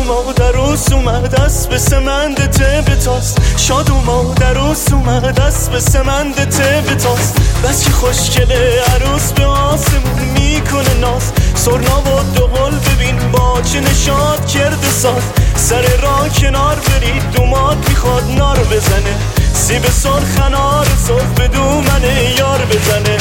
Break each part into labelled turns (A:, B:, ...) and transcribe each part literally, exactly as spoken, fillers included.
A: اومد عروس اومد اسب سمند ته بتاست، شاد اومد عروس اومد اسب سمند ته بتاست. بس که خوشگله عروس به آسمون میکنه ناز، سرنا و دوقل ببین با چه نشاد کرده ساز. سر راه کنار برید دوماد میخواد نار بزنه، سیب سرخ انار سرخ به دومنه یار بزنه.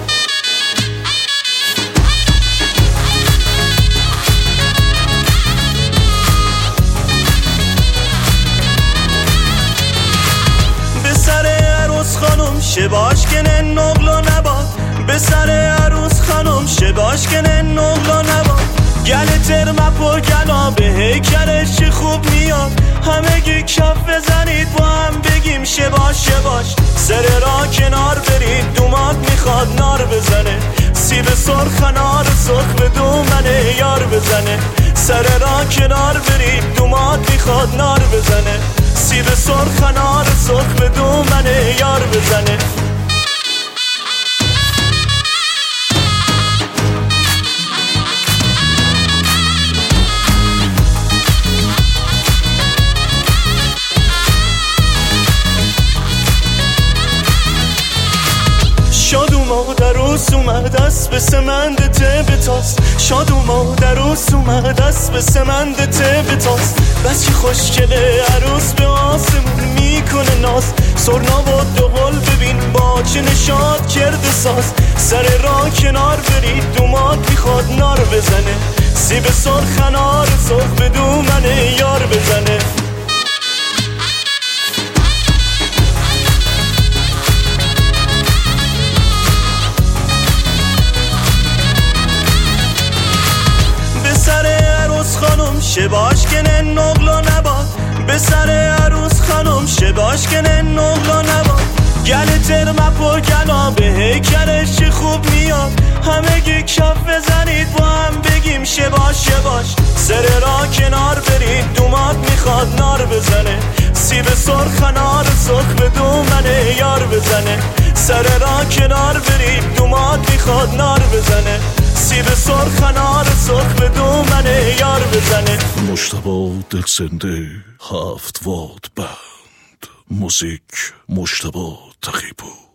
A: شباش کنه نقل و نباد، به سر عروس خانم شباش کنه نقل و نباد. گل ترمپ و گلا به هیکلش چه خوب میاد، همگی کف بزنید با هم بگیم شباش شباش. سر راه کنار برید دوماد میخواد نار بزنه، سیب سرخ انار سرخ به دومنه یار بزنه. سر راه کنار برید دوماد میخواد نار بزنه، سیب سرخ انار سرخ به دومنه یار بزنه. شاد اومد عروس اومد اسب سمند ته بتاست، شاد اومد عروس اومد اسب سمند ته بتاست. بس که خوشگله عروس به آسمون میکنه ناز، سرنا و دوقل ببین با چه نشاد کرده ساز. سر راه کنار برید دوماد میخواد نار بزنه، سیب سرخ انار سرخ به دومنه یار بزنه. شباش کنه نقل و نباد، به سر عروس خانم شباش کنه نقل و نباد. گل ترمپ و گلا به هیکلش چه خوب میاد، همگی کف بزنید با هم بگیم شباش شباش. سر راه کنار برید دوماد میخواد نار بزنه، سیب سرخ انار سرخ به دومنه یار بزنه. سر راه کنار برید دوماد میخواد نار بزنه، سیب سرخ انار سرخ به دومنه یار بزنه.
B: مجتبی دلزنده هفت واد بند، موزیک مجتبی تقی‌پور.